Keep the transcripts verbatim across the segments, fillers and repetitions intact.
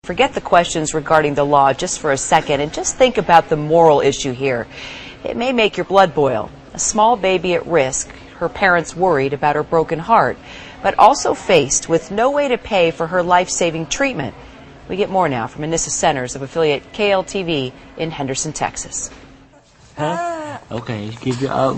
Forget the questions regarding the law just for a second and just think about the moral issue here. It may make your blood boil. A small baby at risk, her parents worried about her broken heart, but also faced with no way to pay for her life-saving treatment. We get more now from Anissa Centers of affiliate K L T V in Henderson, Texas. Huh? Okay, give you a...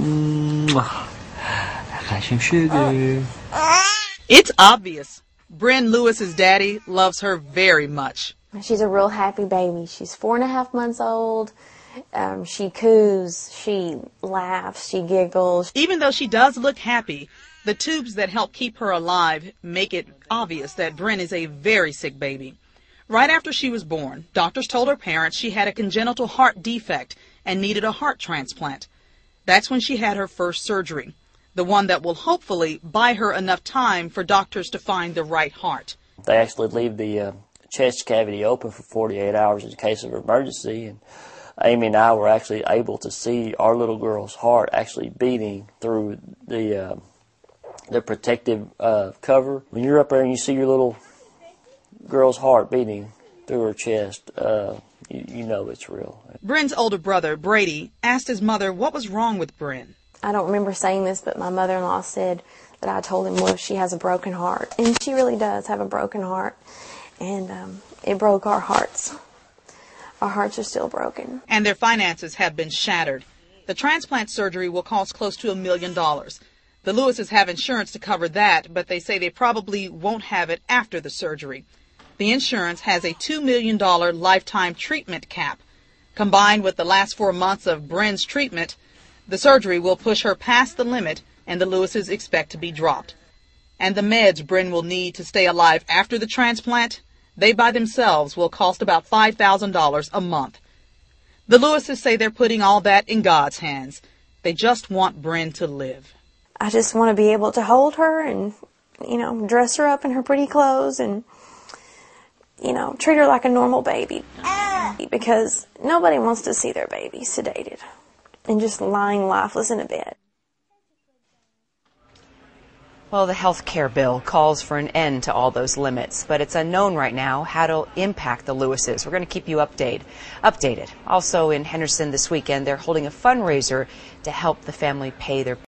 I got some sugar. It's obvious. Bryn Lewis's daddy loves her very much. She's a real happy baby. She's four and a half months old. Um, she coos, she laughs, she giggles. Even though she does look happy, the tubes that help keep her alive make it obvious that Bryn is a very sick baby. Right after she was born, doctors told her parents she had a congenital heart defect and needed a heart transplant. That's when she had her first surgery, the one that will hopefully buy her enough time for doctors to find the right heart. They actually leave the uh, chest cavity open for forty-eight hours in case of emergency, and Amy and I were actually able to see our little girl's heart actually beating through the uh, the protective uh, cover. When you're up there and you see your little girl's heart beating through her chest, uh, you, you know it's real. Bryn's older brother, Brady, asked his mother what was wrong with Bryn. I don't remember saying this, but my mother-in-law said that I told him, well, she has a broken heart. And she really does have a broken heart. And um, it broke our hearts. Our hearts are still broken. And their finances have been shattered. The transplant surgery will cost close to a million dollars. The Lewises have insurance to cover that, but they say they probably won't have it after the surgery. The insurance has a two million dollars lifetime treatment cap. Combined with the last four months of Bryn's treatment, the surgery will push her past the limit, and the Lewises expect to be dropped. And the meds Bryn will need to stay alive after the transplant, they by themselves will cost about five thousand dollars a month. The Lewises say they're putting all that in God's hands. They just want Bryn to live. I just want to be able to hold her and, you know, dress her up in her pretty clothes and, you know, treat her like a normal baby. Because nobody wants to see their baby sedated and just lying lifeless in a bed. Well, the health care bill calls for an end to all those limits, but it's unknown right now how it'll impact the Lewises. We're going to keep you update, updated. Also in Henderson this weekend, they're holding a fundraiser to help the family pay their